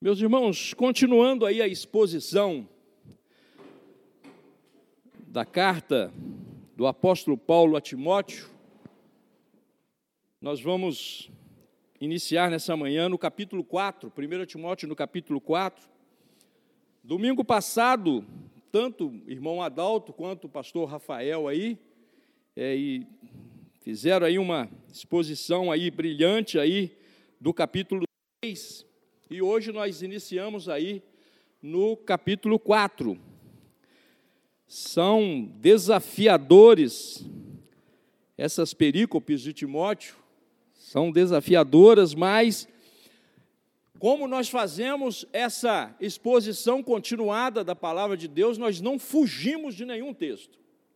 Meus irmãos, continuando aí a exposição da carta do apóstolo Paulo a Timóteo, nós vamos iniciar nessa manhã no capítulo 4, 1 Timóteo no capítulo 4. Domingo passado, tanto o irmão Adalto quanto o pastor Rafael aí, e fizeram aí uma exposição aí brilhante aí do capítulo 3, e hoje nós iniciamos aí no capítulo 4. São desafiadores, essas perícopes de Timóteo, são desafiadoras, mas como nós fazemos essa exposição continuada da palavra de Deus, nós não fugimos de nenhum texto.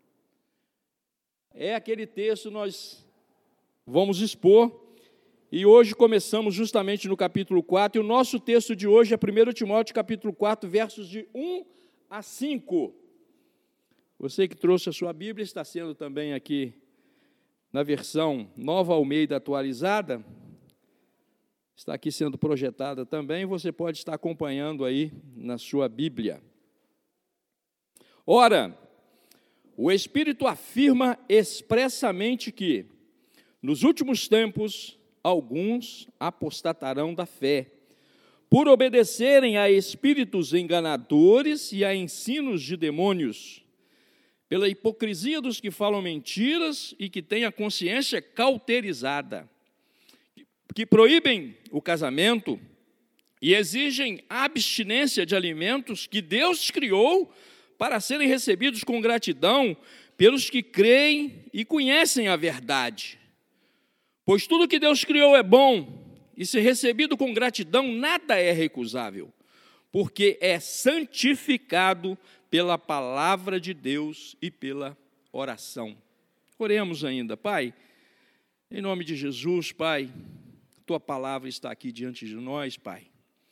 É aquele texto que nós vamos expor, e hoje começamos justamente no capítulo 4, e o nosso texto de hoje é 1 Timóteo capítulo 4, versos de 1 a 5. Você que trouxe a sua Bíblia, está sendo também aqui na versão Nova Almeida atualizada, está aqui sendo projetada também, você pode estar acompanhando aí na sua Bíblia. Ora, o Espírito afirma expressamente que, nos últimos tempos, alguns apostatarão da fé, por obedecerem a espíritos enganadores e a ensinos de demônios, pela hipocrisia dos que falam mentiras e que têm a consciência cauterizada, que proíbem o casamento e exigem a abstinência de alimentos que Deus criou para serem recebidos com gratidão pelos que creem e conhecem a verdade. Pois tudo que Deus criou é bom, e se recebido com gratidão, nada é recusável, porque é santificado pela palavra de Deus e pela oração. Oremos ainda. Pai, em nome de Jesus, Pai, Tua palavra está aqui diante de nós, Pai.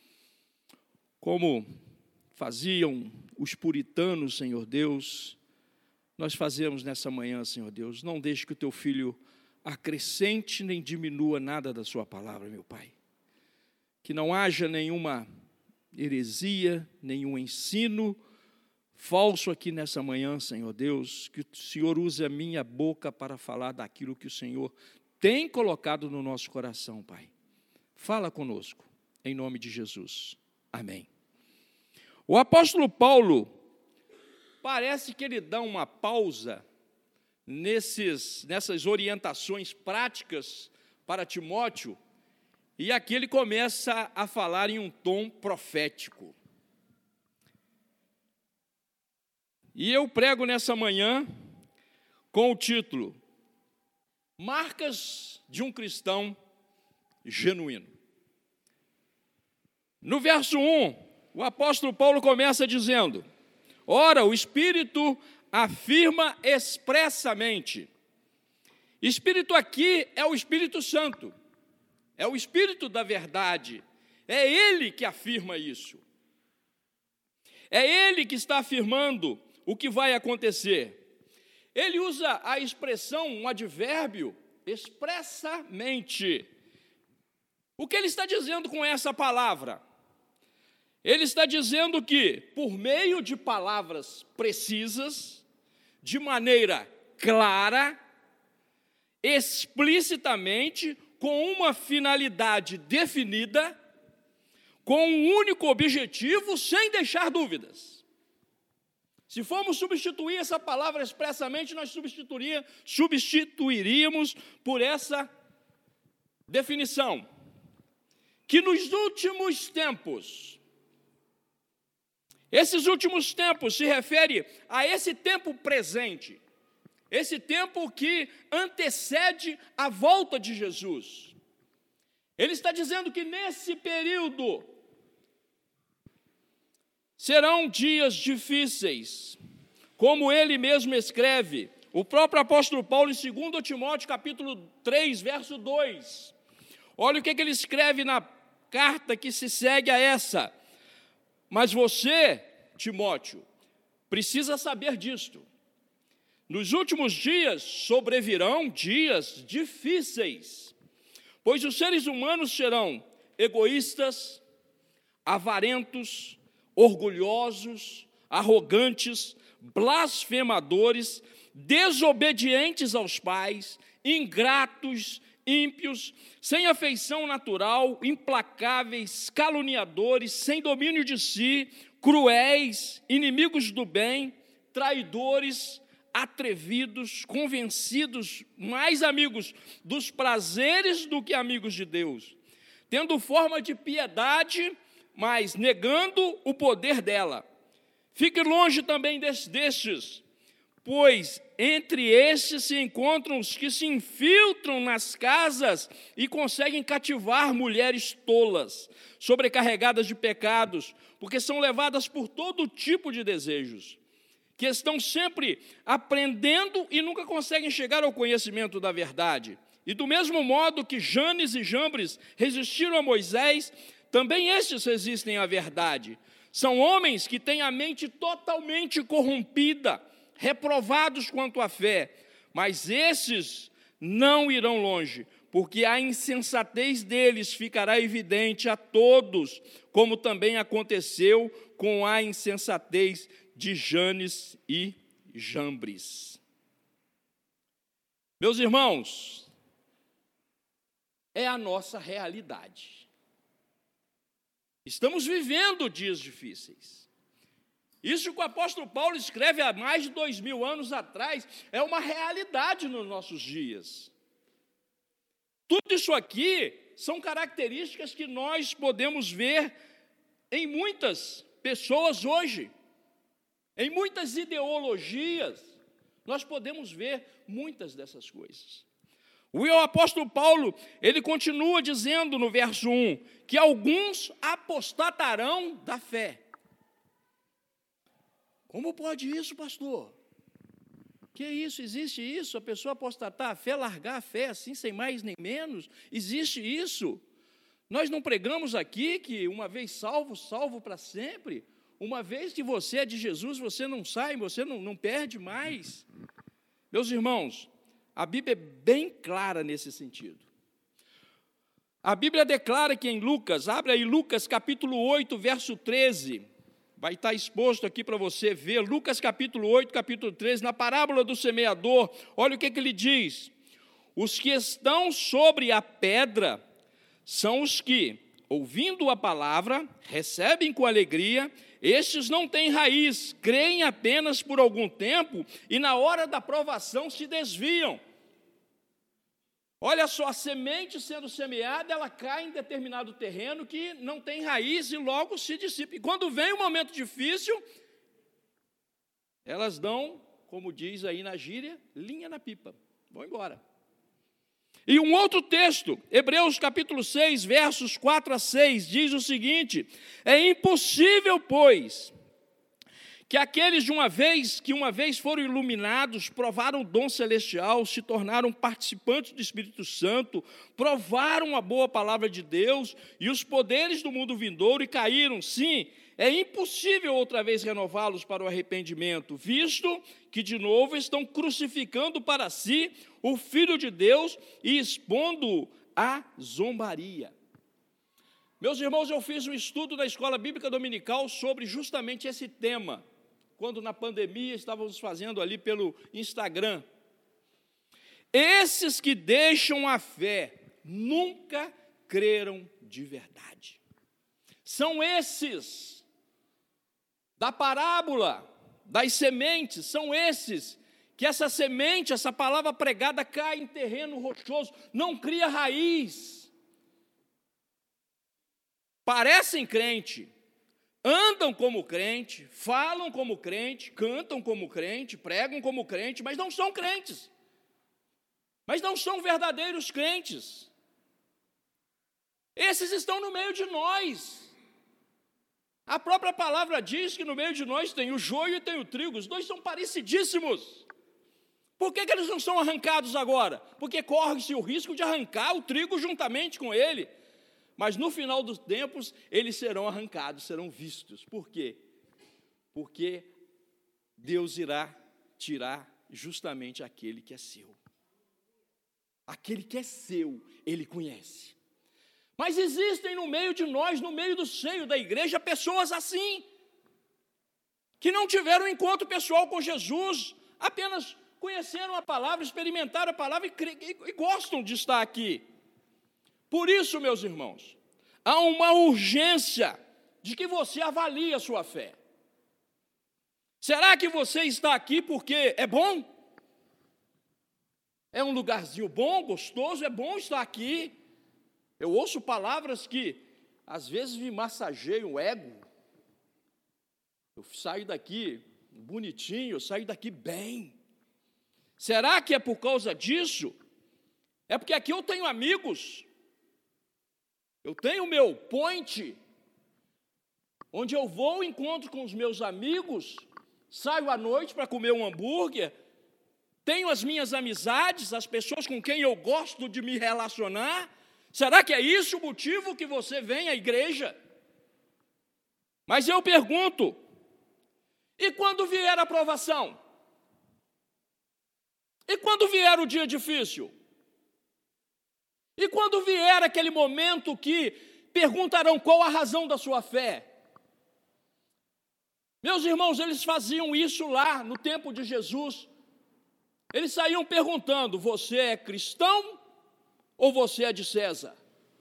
Como faziam os puritanos, Senhor Deus, nós fazemos nessa manhã, Senhor Deus. Não deixe que o Teu Filho acrescente nem diminua nada da Sua palavra, meu Pai. Que não haja nenhuma heresia, nenhum ensino falso aqui nessa manhã, Senhor Deus, que o Senhor use a minha boca para falar daquilo que o Senhor tem colocado no nosso coração, Pai. Fala conosco, em nome de Jesus. Amém. O apóstolo Paulo, parece que ele dá uma pausa nessas orientações práticas para Timóteo, e aqui ele começa a falar em um tom profético. E eu prego nessa manhã com o título Marcas de um cristão genuíno. No verso 1, o apóstolo Paulo começa dizendo: ora, o Espírito afirma expressamente. Espírito aqui é o Espírito Santo, é o Espírito da verdade, é Ele que afirma isso. É Ele que está afirmando o que vai acontecer. Ele usa a expressão, um advérbio, expressamente. O que ele está dizendo com essa palavra? Ele está dizendo que, por meio de palavras precisas, de maneira clara, explicitamente, com uma finalidade definida, com um único objetivo, sem deixar dúvidas. Se formos substituir essa palavra expressamente, nós substituiríamos por essa definição, que nos últimos tempos, esses últimos tempos se refere a esse tempo presente, esse tempo que antecede a volta de Jesus. Ele está dizendo que nesse período serão dias difíceis, como ele mesmo escreve, o próprio apóstolo Paulo em 2 Timóteo capítulo 3, verso 2. Olha o que ele escreve na carta que se segue a essa. Mas você, Timóteo, precisa saber disto. Nos últimos dias sobrevirão dias difíceis, pois os seres humanos serão egoístas, avarentos, orgulhosos, arrogantes, blasfemadores, desobedientes aos pais, ingratos, ímpios, sem afeição natural, implacáveis, caluniadores, sem domínio de si, cruéis, inimigos do bem, traidores, atrevidos, convencidos, mais amigos dos prazeres do que amigos de Deus, tendo forma de piedade, mas negando o poder dela. Fique longe também destes, pois entre estes se encontram os que se infiltram nas casas e conseguem cativar mulheres tolas, sobrecarregadas de pecados, porque são levadas por todo tipo de desejos, que estão sempre aprendendo e nunca conseguem chegar ao conhecimento da verdade. E do mesmo modo que Janes e Jambres resistiram a Moisés, também estes resistem à verdade. São homens que têm a mente totalmente corrompida, reprovados quanto à fé, mas esses não irão longe, porque a insensatez deles ficará evidente a todos, como também aconteceu com a insensatez de Janes e Jambres. Meus irmãos, é a nossa realidade. Estamos vivendo dias difíceis. Isso que o apóstolo Paulo escreve há mais de 2000 anos atrás é uma realidade nos nossos dias. Tudo isso aqui são características que nós podemos ver em muitas pessoas hoje, em muitas ideologias, nós podemos ver muitas dessas coisas. O apóstolo Paulo, ele continua dizendo no verso 1, que alguns apostatarão da fé. Como pode isso, pastor? Que isso? Existe isso? A pessoa apostatar a fé, largar a fé assim, sem mais nem menos? Existe isso? Nós não pregamos aqui que uma vez salvo, salvo para sempre? Uma vez que você é de Jesus, você não sai, você não perde mais. Meus irmãos, a Bíblia é bem clara nesse sentido. A Bíblia declara que em Lucas, abre aí Lucas capítulo 8, verso 13, vai estar exposto aqui para você ver, Lucas capítulo 8, capítulo 13, na parábola do semeador, olha o que ele diz: os que estão sobre a pedra são os que, ouvindo a palavra, recebem com alegria. Estes não têm raiz, creem apenas por algum tempo e na hora da provação se desviam. Olha só, a semente sendo semeada, ela cai em determinado terreno que não tem raiz e logo se dissipa. E quando vem um momento difícil, elas dão, como diz aí na gíria, linha na pipa, vão embora. E um outro texto, Hebreus capítulo 6, versos 4 a 6, diz o seguinte: é impossível, pois, que aqueles que uma vez foram iluminados, provaram o dom celestial, se tornaram participantes do Espírito Santo, provaram a boa palavra de Deus e os poderes do mundo vindouro e caíram. Sim, é impossível outra vez renová-los para o arrependimento, visto que de novo estão crucificando para si o Filho de Deus e expondo-o à zombaria. Meus irmãos, eu fiz um estudo na Escola Bíblica Dominical sobre justamente esse tema, quando na pandemia estávamos fazendo ali pelo Instagram. Esses que deixam a fé nunca creram de verdade. São esses da parábola das sementes, são esses que essa semente, essa palavra pregada cai em terreno rochoso, não cria raiz. Parecem crente, andam como crente, falam como crente, cantam como crente, pregam como crente, mas não são crentes. Mas não são verdadeiros crentes. Esses estão no meio de nós. A própria palavra diz que no meio de nós tem o joio e tem o trigo, os dois são parecidíssimos. Por que eles não são arrancados agora? Porque corre-se o risco de arrancar o trigo juntamente com ele. Mas no final dos tempos, eles serão arrancados, serão vistos. Por quê? Porque Deus irá tirar justamente aquele que é seu. Aquele que é seu, Ele conhece. Mas existem no meio de nós, no meio do seio da igreja, pessoas assim, que não tiveram encontro pessoal com Jesus, apenas conheceram a palavra, experimentaram a palavra e gostam de estar aqui. Por isso, meus irmãos, há uma urgência de que você avalie a sua fé. Será que você está aqui porque é bom? É um lugarzinho bom, gostoso, é bom estar aqui. Eu ouço palavras que às vezes me massageiam o ego. Eu saio daqui bonitinho, eu saio daqui bem. Será que é por causa disso? É porque aqui eu tenho amigos. Eu tenho o meu point, onde eu vou, encontro com os meus amigos, saio à noite para comer um hambúrguer, tenho as minhas amizades, as pessoas com quem eu gosto de me relacionar. Será que é isso o motivo que você vem à igreja? Mas eu pergunto, e quando vier a provação? E quando vier o dia difícil? E quando vier aquele momento que perguntarão qual a razão da sua fé? Meus irmãos, eles faziam isso lá no tempo de Jesus. Eles saíam perguntando, você é cristão ou você é de César?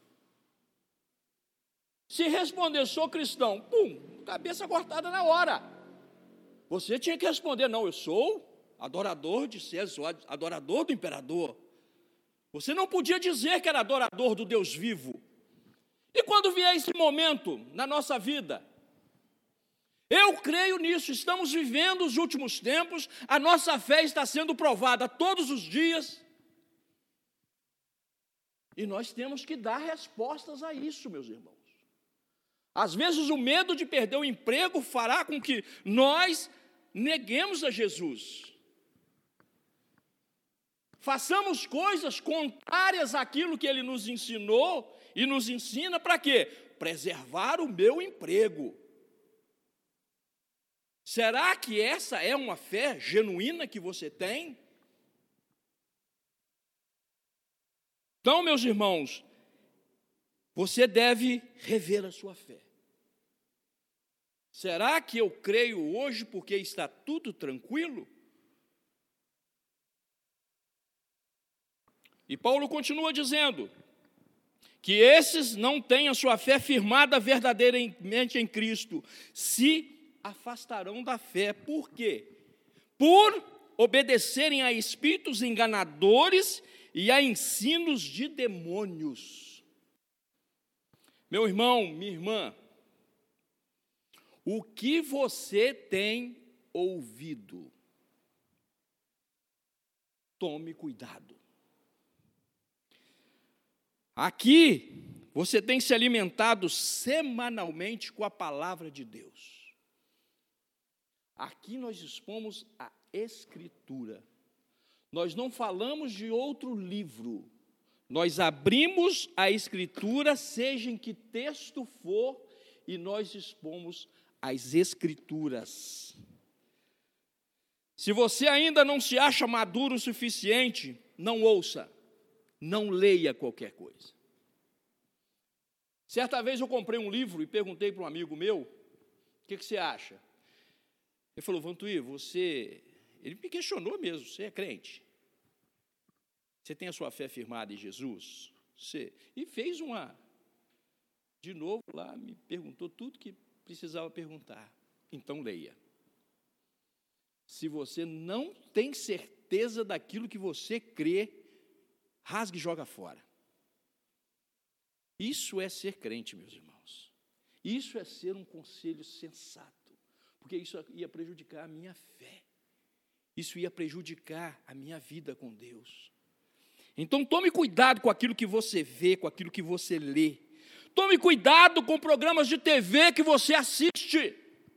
Se responder, sou cristão, pum, cabeça cortada na hora. Você tinha que responder, não, eu sou adorador de César, sou adorador do imperador. Você não podia dizer que era adorador do Deus vivo. E quando vier esse momento na nossa vida, eu creio nisso, estamos vivendo os últimos tempos, a nossa fé está sendo provada todos os dias, e nós temos que dar respostas a isso, meus irmãos. Às vezes o medo de perder o emprego fará com que nós neguemos a Jesus. Façamos coisas contrárias àquilo que Ele nos ensinou e nos ensina para quê? Preservar o meu emprego. Será que essa é uma fé genuína que você tem? Então, meus irmãos, você deve rever a sua fé. Será que eu creio hoje porque está tudo tranquilo? E Paulo continua dizendo que esses não têm a sua fé firmada verdadeiramente em Cristo, se afastarão da fé. Por quê? Por obedecerem a espíritos enganadores e a ensinos de demônios. Meu irmão, minha irmã, o que você tem ouvido? Tome cuidado. Aqui, você tem se alimentado semanalmente com a palavra de Deus. Aqui nós expomos a Escritura. Nós não falamos de outro livro. Nós abrimos a Escritura, seja em que texto for, e nós expomos as Escrituras. Se você ainda não se acha maduro o suficiente, não ouça, não leia qualquer coisa. Certa vez eu comprei um livro e perguntei para um amigo meu, o que você acha? Ele falou, Vantuir, ele me questionou mesmo, você é crente? Você tem a sua fé firmada em Jesus? E fez de novo lá, me perguntou tudo que precisava perguntar. Então leia. Se você não tem certeza daquilo que você crê, rasgue e joga fora. Isso é ser crente, meus irmãos. Isso é ser um conselho sensato. Porque isso ia prejudicar a minha fé. Isso ia prejudicar a minha vida com Deus. Então tome cuidado com aquilo que você vê, com aquilo que você lê. Tome cuidado com programas de TV que você assiste.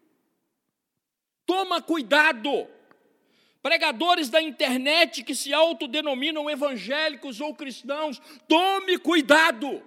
Toma cuidado. Pregadores da internet que se autodenominam evangélicos ou cristãos, tome cuidado.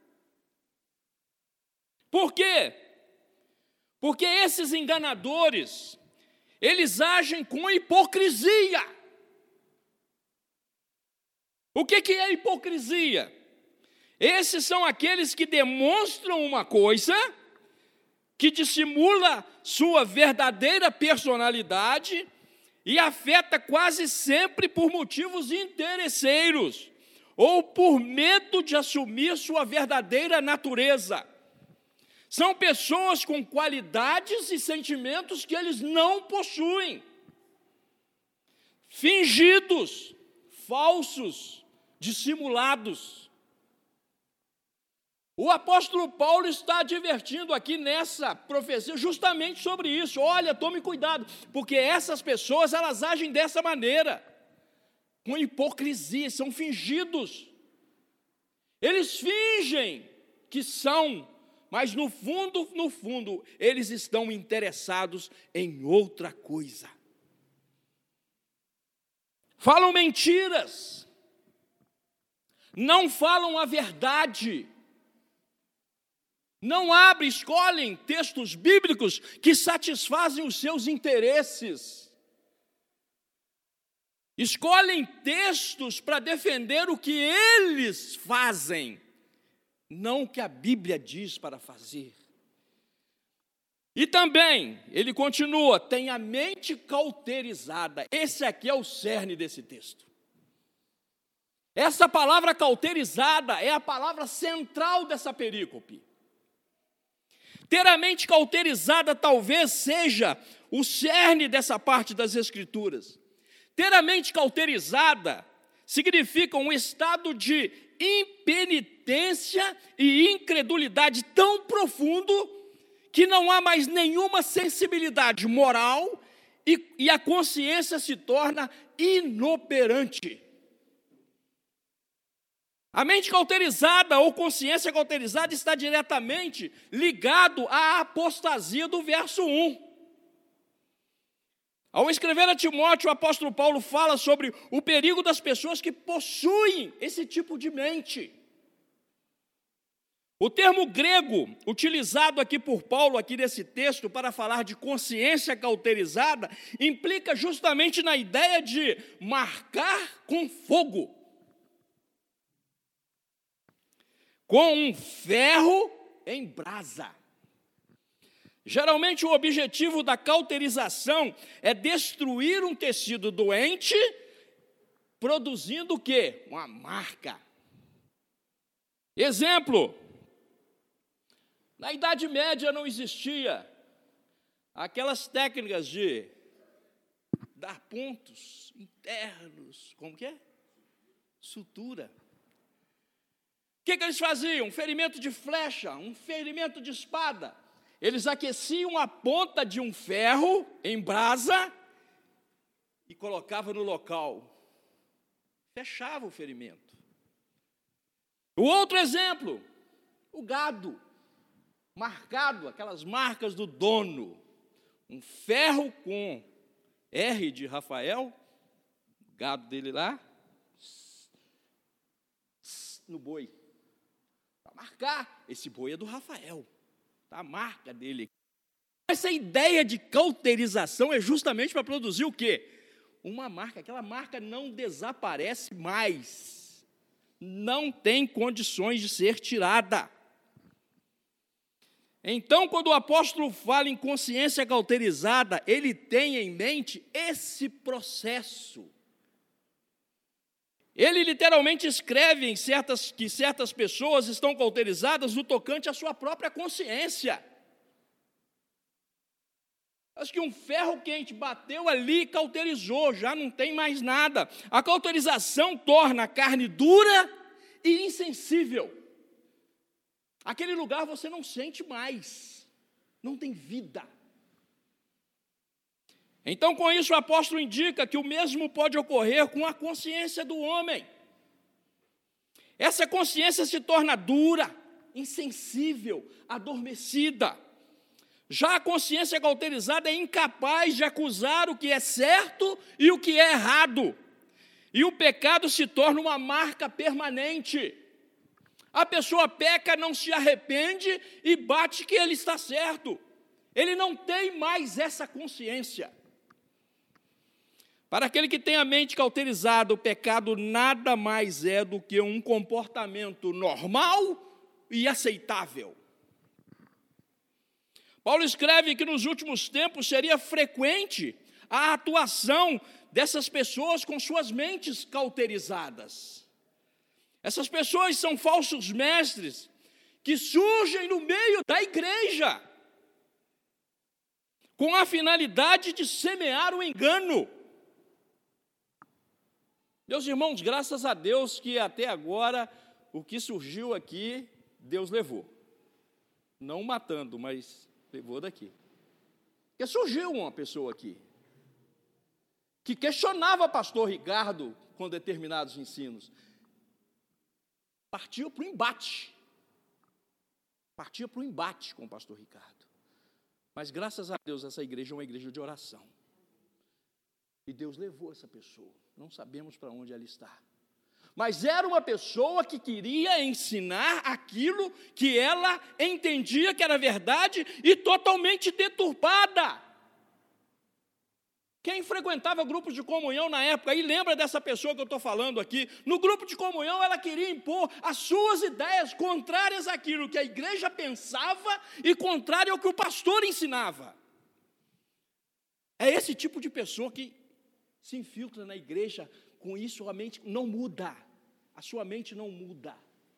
Por quê? Porque esses enganadores, eles agem com hipocrisia. O que é hipocrisia? Esses são aqueles que demonstram uma coisa que dissimula sua verdadeira personalidade e afeta quase sempre por motivos interesseiros ou por medo de assumir sua verdadeira natureza. São pessoas com qualidades e sentimentos que eles não possuem. Fingidos, falsos, dissimulados. O apóstolo Paulo está advertindo aqui nessa profecia justamente sobre isso. Olha, tome cuidado, porque essas pessoas, elas agem dessa maneira, com hipocrisia, são fingidos. Eles fingem que são, mas no fundo, eles estão interessados em outra coisa. Falam mentiras, não falam a verdade, não escolhem textos bíblicos que satisfazem os seus interesses. Escolhem textos para defender o que eles fazem, não o que a Bíblia diz para fazer. E também, ele continua, tem a mente cauterizada. Esse aqui é o cerne desse texto. Essa palavra cauterizada é a palavra central dessa perícope. Ter a mente cauterizada talvez seja o cerne dessa parte das Escrituras. Ter a mente cauterizada significa um estado de impenitência e incredulidade tão profundo que não há mais nenhuma sensibilidade moral e a consciência se torna inoperante. A mente cauterizada ou consciência cauterizada está diretamente ligado à apostasia do verso 1. Ao escrever a Timóteo, o apóstolo Paulo fala sobre o perigo das pessoas que possuem esse tipo de mente. O termo grego utilizado aqui por Paulo, aqui nesse texto, para falar de consciência cauterizada, implica justamente na ideia de marcar com fogo, com um ferro em brasa. Geralmente o objetivo da cauterização é destruir um tecido doente, produzindo o quê? Uma marca. Exemplo, na Idade Média não existia aquelas técnicas de dar pontos internos, como que é? Sutura. O que eles faziam? Um ferimento de flecha, um ferimento de espada. Eles aqueciam a ponta de um ferro em brasa e colocavam no local. Fechava o ferimento. O outro exemplo, o gado. Marcado, aquelas marcas do dono. Um ferro com R de Rafael, o gado dele lá, no boi. Para marcar, esse boi é do Rafael. A marca dele. Essa ideia de cauterização é justamente para produzir o quê? Uma marca. Aquela marca não desaparece mais. Não tem condições de ser tirada. Então, quando o apóstolo fala em consciência cauterizada, ele tem em mente esse processo. Ele literalmente escreve que certas pessoas estão cauterizadas no tocante à sua própria consciência. Acho que um ferro quente bateu ali e cauterizou, já não tem mais nada. A cauterização torna a carne dura e insensível. Aquele lugar você não sente mais, não tem vida. Então, com isso, o apóstolo indica que o mesmo pode ocorrer com a consciência do homem. Essa consciência se torna dura, insensível, adormecida. Já a consciência cauterizada é incapaz de acusar o que é certo e o que é errado. E o pecado se torna uma marca permanente. A pessoa peca, não se arrepende e bate que ele está certo. Ele não tem mais essa consciência. Para aquele que tem a mente cauterizada, o pecado nada mais é do que um comportamento normal e aceitável. Paulo escreve que nos últimos tempos seria frequente a atuação dessas pessoas com suas mentes cauterizadas. Essas pessoas são falsos mestres que surgem no meio da igreja com a finalidade de semear o engano. Meus irmãos, graças a Deus que até agora o que surgiu aqui, Deus levou. Não matando, mas levou daqui. Porque surgiu uma pessoa aqui que questionava pastor Ricardo com determinados ensinos. Partia para o embate. Partia para o embate com o pastor Ricardo. Mas graças a Deus essa igreja é uma igreja de oração. E Deus levou essa pessoa. Não sabemos para onde ela está. Mas era uma pessoa que queria ensinar aquilo que ela entendia que era verdade e totalmente deturpada. Quem frequentava grupos de comunhão na época, aí lembra dessa pessoa que eu estou falando aqui, no grupo de comunhão ela queria impor as suas ideias contrárias àquilo que a igreja pensava e contrário ao que o pastor ensinava. É esse tipo de pessoa que se infiltra na igreja, com isso a mente não muda, a sua mente não muda.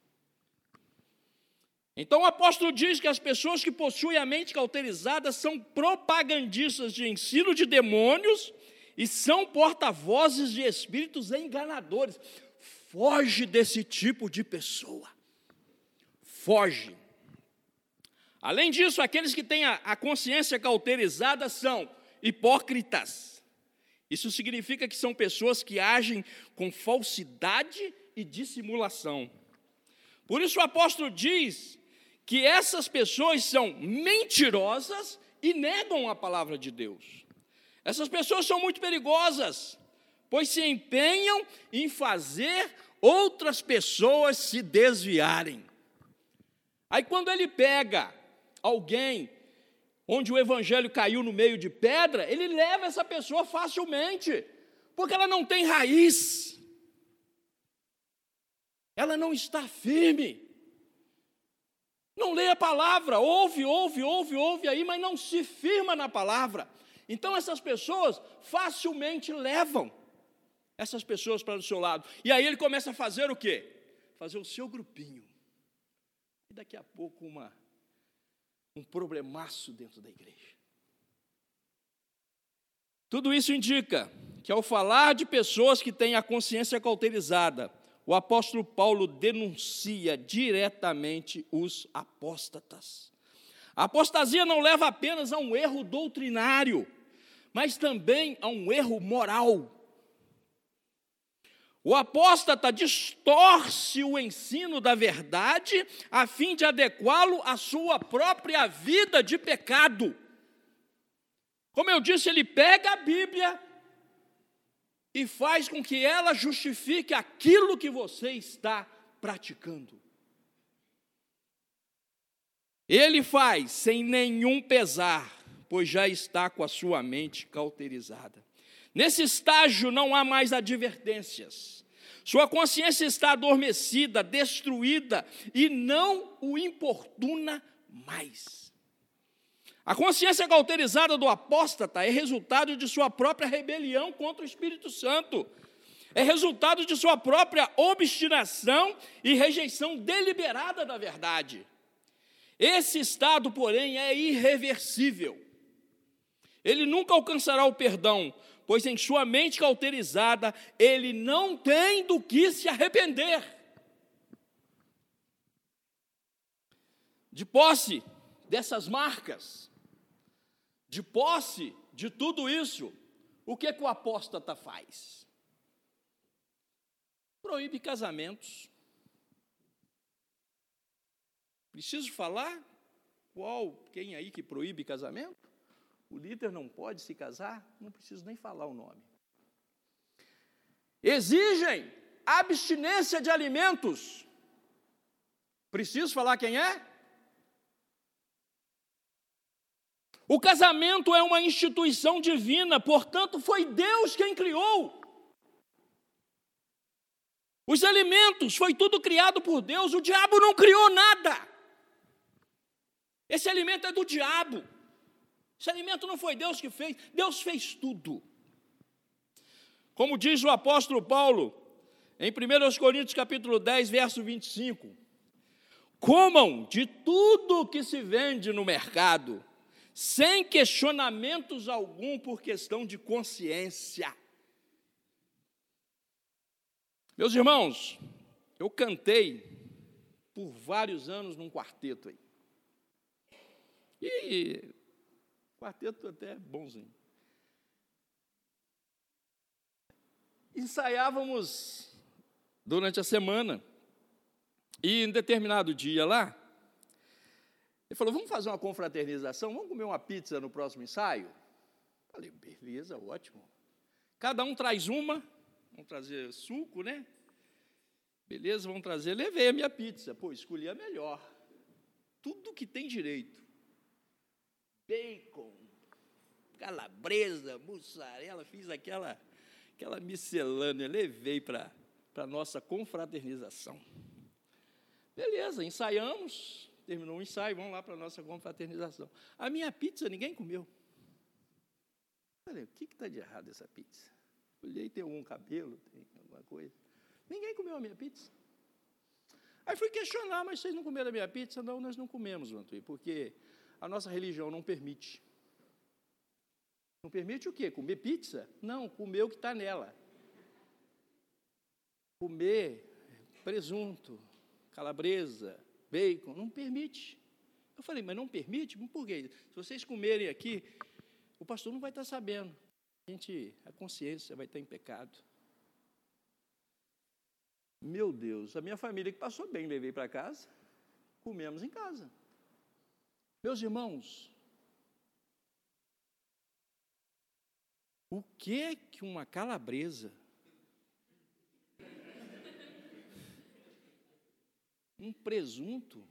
Então o apóstolo diz que as pessoas que possuem a mente cauterizada são propagandistas de ensino de demônios e são porta-vozes de espíritos enganadores. Foge desse tipo de pessoa. Foge. Além disso, aqueles que têm a consciência cauterizada são hipócritas. Isso significa que são pessoas que agem com falsidade e dissimulação. Por isso o apóstolo diz que essas pessoas são mentirosas e negam a palavra de Deus. Essas pessoas são muito perigosas, pois se empenham em fazer outras pessoas se desviarem. Aí quando ele pega alguém onde o evangelho caiu no meio de pedra, ele leva essa pessoa facilmente, porque ela não tem raiz, ela não está firme, não lê a palavra, ouve aí, mas não se firma na palavra. Então essas pessoas facilmente levam essas pessoas para o seu lado, e aí ele começa a fazer o quê? Fazer o seu grupinho, e daqui a pouco um problemaço dentro da igreja. Tudo isso indica que ao falar de pessoas que têm a consciência cauterizada, o apóstolo Paulo denuncia diretamente os apóstatas. A apostasia não leva apenas a um erro doutrinário, mas também a um erro moral. O apóstata distorce o ensino da verdade a fim de adequá-lo à sua própria vida de pecado. Como eu disse, ele pega a Bíblia e faz com que ela justifique aquilo que você está praticando. Ele faz sem nenhum pesar, pois já está com a sua mente cauterizada. Nesse estágio não há mais advertências. Sua consciência está adormecida, destruída e não o importuna mais. A consciência cauterizada do apóstata é resultado de sua própria rebelião contra o Espírito Santo. É resultado de sua própria obstinação e rejeição deliberada da verdade. Esse estado, porém, é irreversível. Ele nunca alcançará o perdão, pois em sua mente cauterizada, ele não tem do que se arrepender. De posse dessas marcas, de posse de tudo isso, o que o apóstata faz? Proíbe casamentos. Preciso falar? Quem aí que proíbe casamento? O líder não pode se casar? Não preciso nem falar o nome. Exigem abstinência de alimentos. Preciso falar quem é? O casamento é uma instituição divina, portanto, foi Deus quem criou. Os alimentos, foi tudo criado por Deus, o diabo não criou nada. Esse alimento é do diabo. Esse alimento não foi Deus que fez, Deus fez tudo. Como diz o apóstolo Paulo, em 1 Coríntios capítulo 10, verso 25, comam de tudo que se vende no mercado, sem questionamentos algum por questão de consciência. Meus irmãos, eu cantei por vários anos num quarteto aí. E quarteto até bonzinho. Ensaiávamos durante a semana. E em determinado dia lá, ele falou, vamos fazer uma confraternização, vamos comer uma pizza no próximo ensaio? Falei, beleza, ótimo. Cada um traz uma, vamos trazer suco, né? Beleza, vamos trazer. Levei a minha pizza, pô, escolhi a melhor. Tudo que tem direito. Bacon, calabresa, mussarela, fiz aquela miscelânea, levei para a nossa confraternização. Beleza, ensaiamos, terminou o ensaio, vamos lá para a nossa confraternização. A minha pizza ninguém comeu. Falei, o que está de errado essa pizza? Olhei, tem algum cabelo, tem alguma coisa. Ninguém comeu a minha pizza. Aí fui questionar, mas vocês não comeram a minha pizza? Não, nós não comemos, Vantuí, porque a nossa religião não permite. Não permite o quê? Comer pizza? Não, comer o que está nela. Comer presunto, calabresa, bacon, não permite. Eu falei, mas não permite? Por quê? Se vocês comerem aqui, o pastor não vai estar sabendo. A consciência vai estar em pecado. Meu Deus, a minha família que passou bem, levei para casa, comemos em casa. Meus irmãos, o que uma calabresa, um presunto,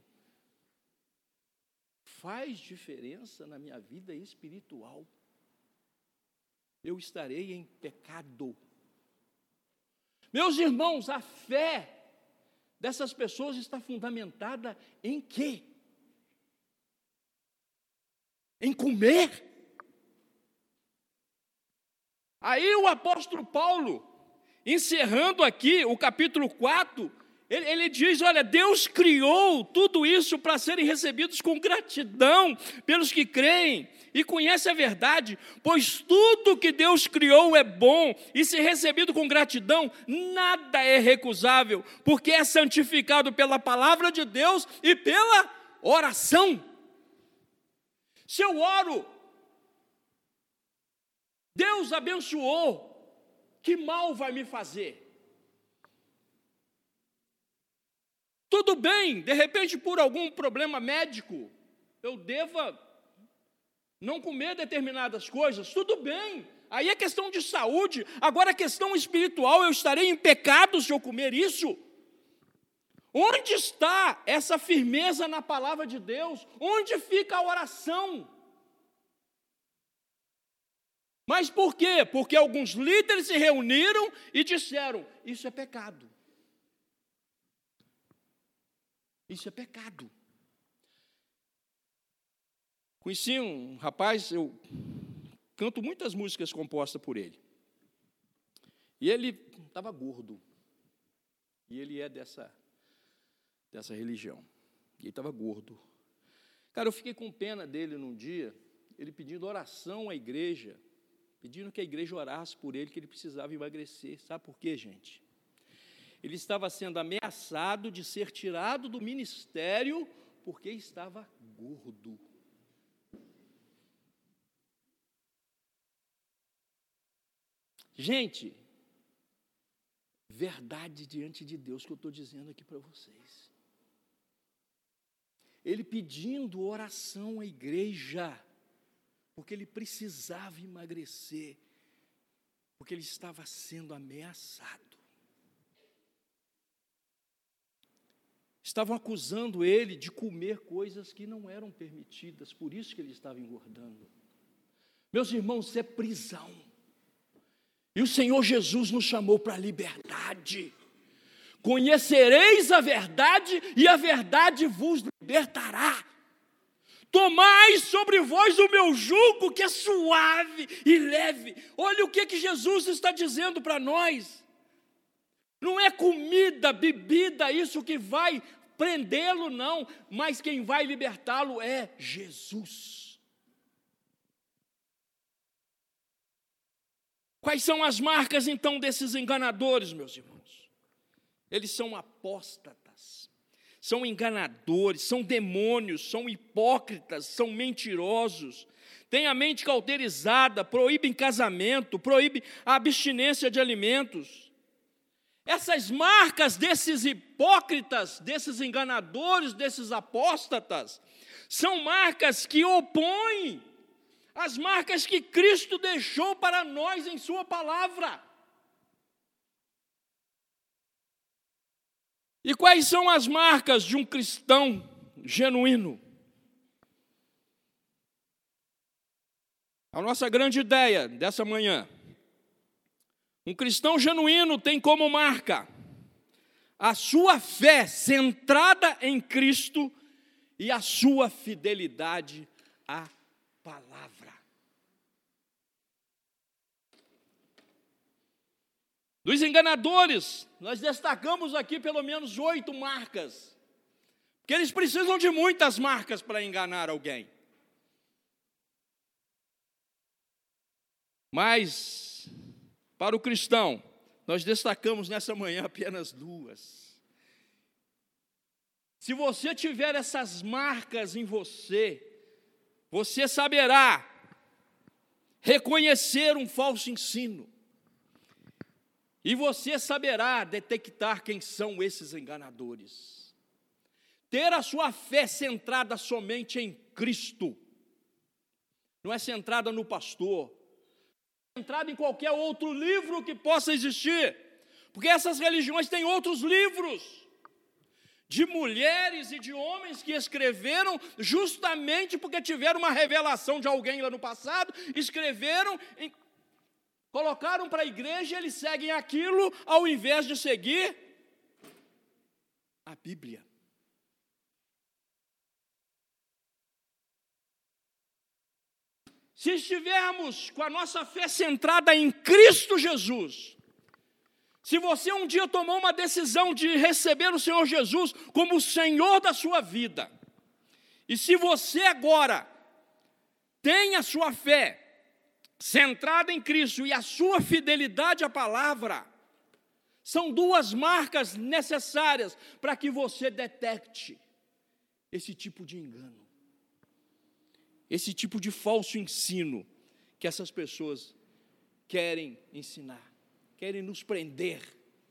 faz diferença na minha vida espiritual? Eu estarei em pecado. Meus irmãos, a fé dessas pessoas está fundamentada em quê? Em comer. Aí o apóstolo Paulo, encerrando aqui o capítulo 4, ele diz, olha, Deus criou tudo isso para serem recebidos com gratidão pelos que creem e conhecem a verdade, pois tudo que Deus criou é bom, e se recebido com gratidão, nada é recusável, porque é santificado pela palavra de Deus e pela oração. Se eu oro, Deus abençoou, que mal vai me fazer? Tudo bem, de repente por algum problema médico, eu deva não comer determinadas coisas, tudo bem, aí é questão de saúde. Agora a questão espiritual, eu estarei em pecado se eu comer isso? Onde está essa firmeza na palavra de Deus? Onde fica a oração? Mas por quê? Porque alguns líderes se reuniram e disseram, isso é pecado. Isso é pecado. Conheci um rapaz, eu canto muitas músicas compostas por ele. E ele estava gordo. E ele é dessa religião. E ele estava gordo. Cara, eu fiquei com pena dele num dia, ele pedindo oração à igreja, pedindo que a igreja orasse por ele, que ele precisava emagrecer. Sabe por quê, gente? Ele estava sendo ameaçado de ser tirado do ministério porque estava gordo. Gente, verdade diante de Deus que eu estou dizendo aqui para vocês. Ele pedindo oração à igreja, porque ele precisava emagrecer, porque ele estava sendo ameaçado. estavam acusando ele de comer coisas que não eram permitidas, por isso que ele estava engordando. Meus irmãos, isso é prisão. E o Senhor Jesus nos chamou para a liberdade. Conhecereis a verdade e a verdade vos libertará. Tomai sobre vós o meu jugo, que é suave e leve. Olha o que Jesus está dizendo para nós. Não é comida, bebida, isso que vai prendê-lo, não. Mas quem vai libertá-lo é Jesus. Quais são as marcas, então, desses enganadores, meus irmãos? Eles são apóstatas. São enganadores, são demônios, são hipócritas, são mentirosos, têm a mente cauterizada, proíbem casamento, proíbem a abstinência de alimentos. Essas marcas desses hipócritas, desses enganadores, desses apóstatas, são marcas que opõem as marcas que Cristo deixou para nós em sua palavra. E quais são as marcas de um cristão genuíno? A nossa grande ideia dessa manhã: um cristão genuíno tem como marca a sua fé centrada em Cristo e a sua fidelidade à palavra. Dos enganadores, nós destacamos aqui pelo menos 8 marcas, porque eles precisam de muitas marcas para enganar alguém. Mas, para o cristão, nós destacamos nessa manhã apenas 2. Se você tiver essas marcas em você, você saberá reconhecer um falso ensino. E você saberá detectar quem são esses enganadores. Ter a sua fé centrada somente em Cristo. Não é centrada no pastor. Não é centrada em qualquer outro livro que possa existir. Porque essas religiões têm outros livros. De mulheres e de homens que escreveram justamente porque tiveram uma revelação de alguém lá no passado. Escreveram colocaram para a igreja e eles seguem aquilo ao invés de seguir a Bíblia. Se estivermos com a nossa fé centrada em Cristo Jesus, se você um dia tomou uma decisão de receber o Senhor Jesus como o Senhor da sua vida, e se você agora tem a sua fé centrada em Cristo e a sua fidelidade à palavra, são 2 marcas necessárias para que você detecte esse tipo de engano, esse tipo de falso ensino que essas pessoas querem ensinar, querem nos prender.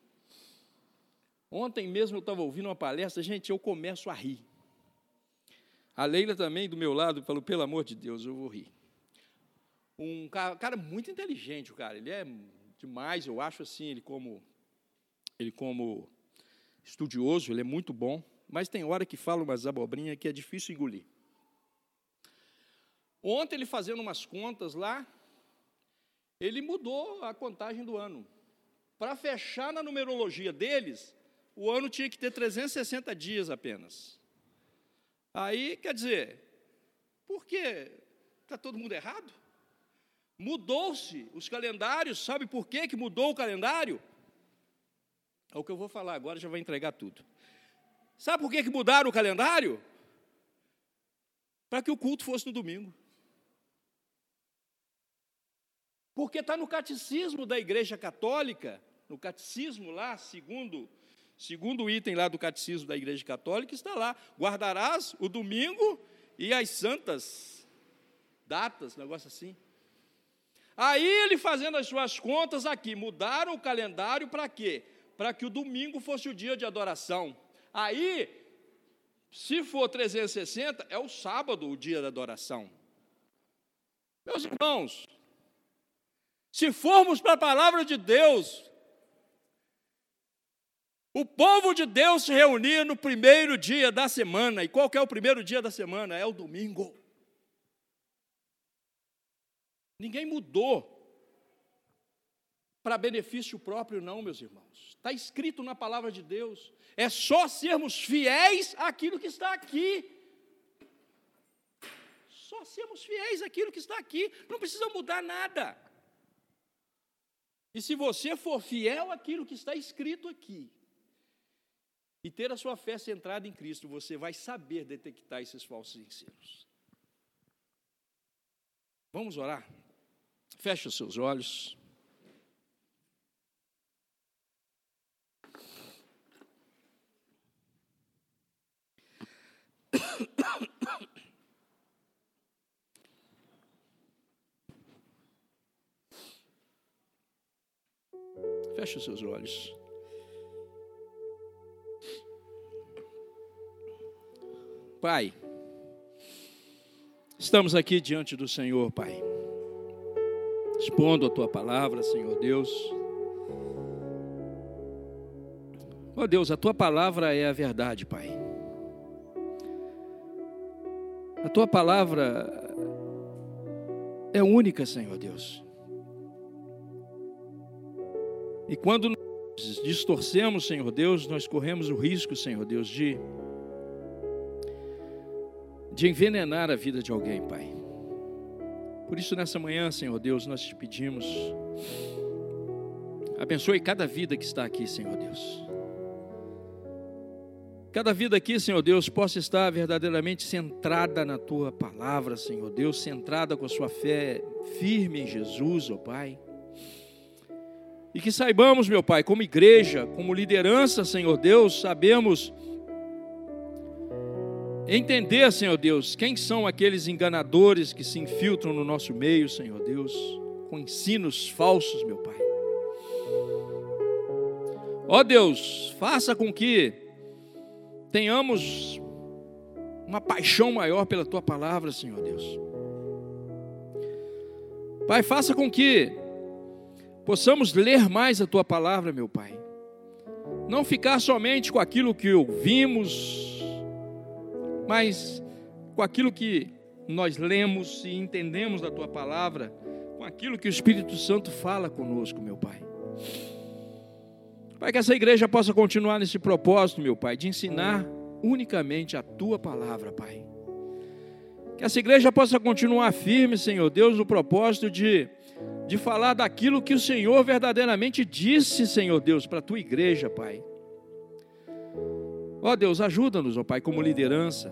Ontem mesmo eu estava ouvindo uma palestra, gente, eu começo a rir. A Leila também, do meu lado, falou, pelo amor de Deus, eu vou rir. Um cara muito inteligente, o cara, ele é demais, eu acho assim, ele como estudioso, ele é muito bom, mas tem hora que fala umas abobrinhas que é difícil engolir. Ontem, ele fazendo umas contas lá, ele mudou a contagem do ano. Para fechar na numerologia deles, o ano tinha que ter 360 dias apenas. Aí, quer dizer, por que está todo mundo errado? Mudou-se os calendários, sabe por que mudou o calendário? É o que eu vou falar agora, já vai entregar tudo. Sabe por que mudaram o calendário? Para que o culto fosse no domingo. Porque está no catecismo da Igreja Católica, no catecismo lá, segundo item lá do catecismo da Igreja Católica, está lá, guardarás o domingo e as santas datas, negócio assim. Aí ele fazendo as suas contas aqui, mudaram o calendário para quê? Para que o domingo fosse o dia de adoração. Aí, se for 360, é o sábado o dia da adoração. Meus irmãos, se formos para a palavra de Deus, O povo de Deus se reunia no primeiro dia da semana. E qual que é o primeiro dia da semana? É o domingo. Ninguém mudou para benefício próprio, não, meus irmãos. Está escrito na palavra de Deus. É só sermos fiéis àquilo que está aqui. Só sermos fiéis àquilo que está aqui. Não precisa mudar nada. E se você for fiel àquilo que está escrito aqui, e ter a sua fé centrada em Cristo, você vai saber detectar esses falsos ensinos. Vamos orar? Feche os seus olhos. Feche os seus olhos. Pai, estamos aqui diante do Senhor, Pai, expondo a Tua palavra, Senhor Deus. Ó Deus, a Tua palavra é a verdade, Pai. A Tua palavra é única, Senhor Deus. E quando nós distorcemos, Senhor Deus, nós corremos o risco, Senhor Deus, de envenenar a vida de alguém, Pai. Por isso, nessa manhã, Senhor Deus, nós te pedimos, abençoe cada vida que está aqui, Senhor Deus. Cada vida aqui, Senhor Deus, possa estar verdadeiramente centrada na Tua palavra, Senhor Deus, centrada com a sua fé firme em Jesus, ó Pai. E que saibamos, meu Pai, como igreja, como liderança, Senhor Deus, sabemos entender, Senhor Deus, quem são aqueles enganadores que se infiltram no nosso meio, Senhor Deus, com ensinos falsos, meu Pai. Ó Deus, faça com que tenhamos uma paixão maior pela Tua palavra, Senhor Deus. Pai, faça com que possamos ler mais a Tua palavra, meu Pai. Não ficar somente com aquilo que ouvimos, mas com aquilo que nós lemos e entendemos da Tua palavra, com aquilo que o Espírito Santo fala conosco, meu Pai. Pai, que essa igreja possa continuar nesse propósito, meu Pai, de ensinar unicamente a Tua palavra, Pai. Que essa igreja possa continuar firme, Senhor Deus, no propósito de falar daquilo que o Senhor verdadeiramente disse, Senhor Deus, para a Tua igreja, Pai. Ó Deus, ajuda-nos, ó Pai, como liderança,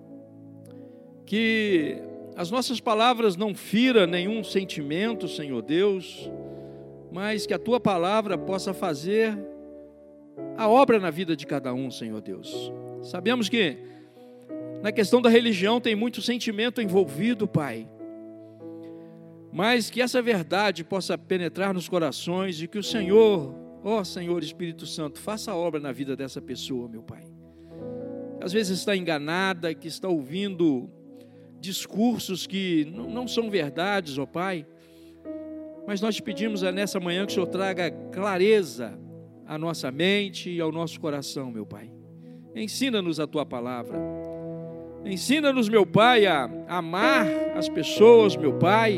que as nossas palavras não firam nenhum sentimento, Senhor Deus, mas que a Tua palavra possa fazer a obra na vida de cada um, Senhor Deus. Sabemos que na questão da religião tem muito sentimento envolvido, Pai, mas que essa verdade possa penetrar nos corações e que o Senhor, ó Senhor Espírito Santo, faça a obra na vida dessa pessoa, meu Pai. Às vezes está enganada, que está ouvindo discursos que não são verdades, ó Pai, mas nós te pedimos nessa manhã que o Senhor traga clareza à nossa mente e ao nosso coração, meu Pai. Ensina-nos a Tua palavra. Ensina-nos, meu Pai, a amar as pessoas, meu Pai,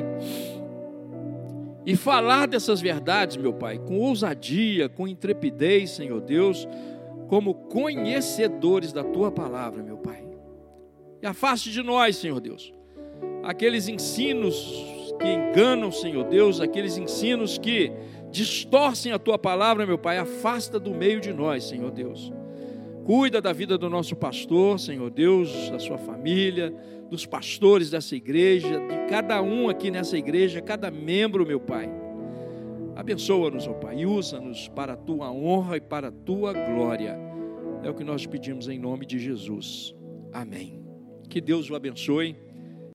e falar dessas verdades, meu Pai, com ousadia, com intrepidez, Senhor Deus, como conhecedores da Tua palavra, meu Pai. E afaste de nós, Senhor Deus, aqueles ensinos que enganam, Senhor Deus, aqueles ensinos que distorcem a Tua palavra, meu Pai, afasta do meio de nós, Senhor Deus. Cuida da vida do nosso pastor, Senhor Deus, da sua família, dos pastores dessa igreja, de cada um aqui nessa igreja, cada membro, meu Pai. Abençoa-nos, ó Pai, e usa-nos para a Tua honra e para a Tua glória. É o que nós pedimos em nome de Jesus. Amém. Que Deus o abençoe.